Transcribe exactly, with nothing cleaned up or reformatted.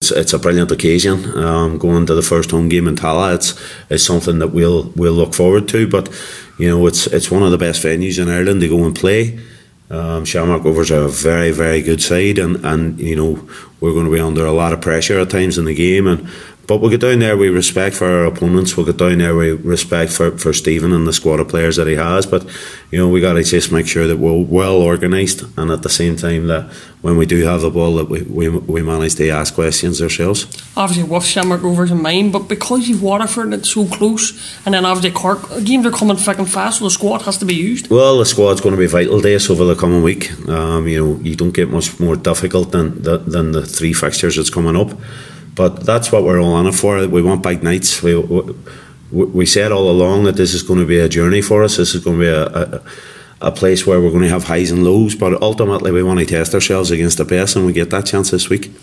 It's, it's a brilliant occasion. Um, going to the first home game in Tallaght, it's, it's something that we'll we'll look forward to. But you know, it's it's one of the best venues in Ireland to go and play. Um, Shamrock Rovers are a very, very good side, and, and you know, we're going to be under a lot of pressure at times in the game. And but we'll get down there with respect for our opponents. We'll get down there with respect for, for Stephen and the squad of players that he has. But you know, we got to just make sure that we're well organised, and at the same time that when we do have the ball, that we, we we manage to ask questions ourselves. Obviously, with Shamrock Rovers in mind, but because you've Waterford and it's so close, and then obviously Cork, games are coming thick and fast, so the squad has to be used. Well, the squad's going to be vital to us over the coming week. Um, you know, you don't get much more difficult than the, than the three fixtures that's coming up. But that's what we're all on it for. We want big nights. We, we we said all along that this is going to be a journey for us. This is going to be a, a, a place where we're going to have highs and lows. But ultimately, we want to test ourselves against the best, and we get that chance this week.